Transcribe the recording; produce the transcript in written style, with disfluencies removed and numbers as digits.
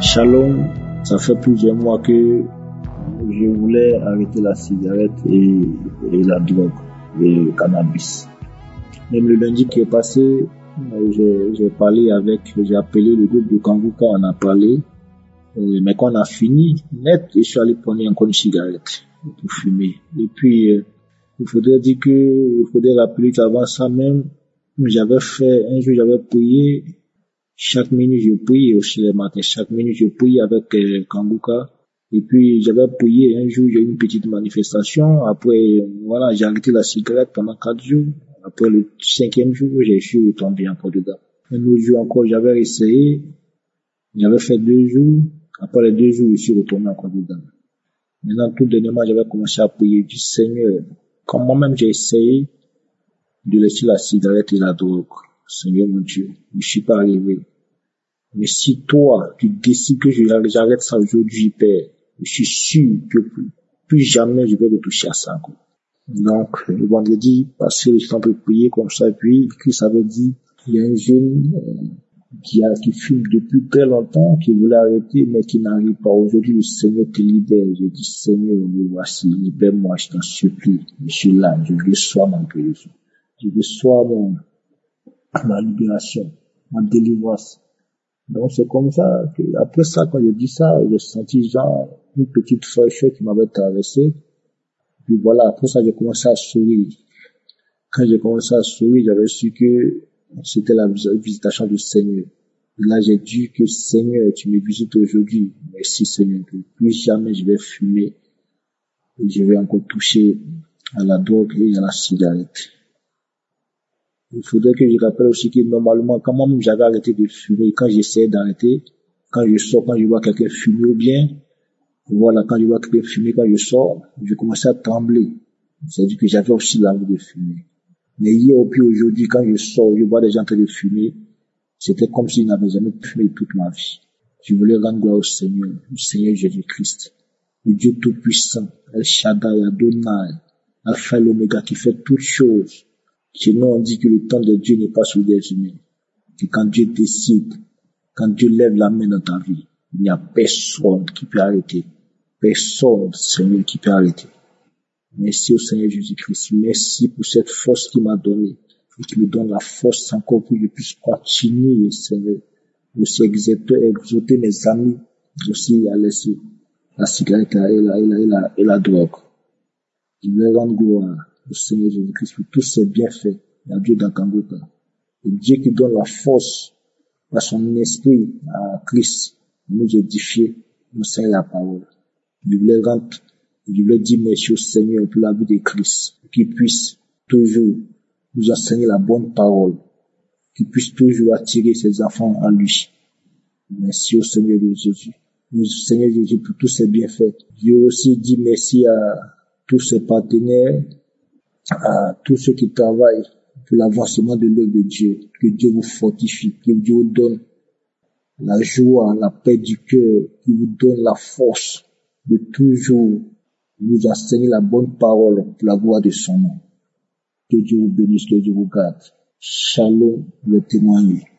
Shalom, ça fait plusieurs mois que je voulais arrêter la cigarette et la drogue et le cannabis. Même le lundi qui est passé, j'ai appelé le groupe de Kanguka, on a parlé, mais quand on a fini, net, je suis allé prendre encore une cigarette pour fumer. Et puis, il faudrait rappeler qu'avant ça même, un jour j'avais prié. Chaque minute, je prie aussi le matin. Chaque minute, je prie avec Kanguka. Et puis, j'avais prié un jour, j'ai eu une petite manifestation. Après, voilà, j'ai arrêté la cigarette pendant 4 jours. Après le 5e jour, je suis retombé encore dedans. Un autre jour encore, j'avais essayé. J'avais fait 2 jours. Après les 2 jours, je suis retombé encore dedans. Maintenant, tout dernièrement, j'avais commencé à prier du Seigneur. Comme moi-même, j'ai essayé de laisser la cigarette et la drogue. Seigneur mon Dieu, je suis pas arrivé. Mais si toi, tu décides que j'arrête ça aujourd'hui, Père, je suis sûr que plus jamais je vais retoucher à ça encore. Donc, le vendredi, passé, je suis en train de prier comme ça, puis Christ avait dit, il y a un jeune qui fume depuis très longtemps, qui voulait arrêter, mais qui n'arrive pas. Aujourd'hui, le Seigneur te libère. Je dis, Seigneur, me voici, libère-moi, je t'en supplie. Je suis là, je reçois ma guérison. Je reçois ma libération, ma délivrance. Donc c'est comme ça que, après ça, quand j'ai dit ça, j'ai senti genre une petite fraîcheur qui m'avait traversé. Puis voilà, après ça, j'ai commencé à sourire. Quand j'ai commencé à sourire, j'avais su que c'était la visitation du Seigneur. Et là, j'ai dit que Seigneur, tu me visites aujourd'hui. Merci Seigneur, que plus jamais je vais fumer et je vais encore toucher à la drogue et à la cigarette. Il faudrait que je rappelle aussi que normalement, quand moi-même j'avais arrêté de fumer, quand j'essayais d'arrêter, quand je sors, quand je vois quelqu'un fumer ou bien, voilà, quand je vois quelqu'un fumer, quand je sors, je commençais à trembler. C'est-à-dire que j'avais aussi l'envie de fumer. Mais hier ou puis aujourd'hui, quand je sors, je vois des gens en train de fumer, c'était comme s'ils n'avaient jamais fumé toute ma vie. Je voulais rendre gloire au Seigneur Jésus-Christ, le Dieu Tout-Puissant, El Shaddai, Adonai, Alpha et l'Oméga, qui fait toutes choses. Chez nous, on dit que le temps de Dieu n'est pas sur des humains. Que quand Dieu décide, quand Dieu lève la main dans ta vie, il n'y a personne qui peut arrêter. Personne, Seigneur, qui peut arrêter. Merci au Seigneur Jésus-Christ. Merci pour cette force qu'il m'a donnée. Et qui me donne la force encore pour que je puisse continuer, Seigneur. Aussi exhorter mes amis, aussi à laisser la cigarette et la drogue. Je vais rendre gloire au Seigneur Jésus-Christ pour tous ses bienfaits, la Dieu dans Kanguka. Le Dieu qui donne la force à son esprit, à Christ, de nous édifier, nous enseigner la parole. Je voulais dire merci au Seigneur pour la vie de Christ, qu'il puisse toujours nous enseigner la bonne parole, qu'il puisse toujours attirer ses enfants à lui. Merci au Seigneur de Jésus. Merci au Seigneur Jésus pour tous ses bienfaits. Dieu aussi dit merci à tous ses partenaires, à tous ceux qui travaillent pour l'avancement de l'œuvre de Dieu. Que Dieu vous fortifie, que Dieu vous donne la joie, la paix du cœur, qu'il vous donne la force de toujours nous enseigner la bonne parole pour la gloire de son nom. Que Dieu vous bénisse, que Dieu vous garde. Shalom, le témoignage.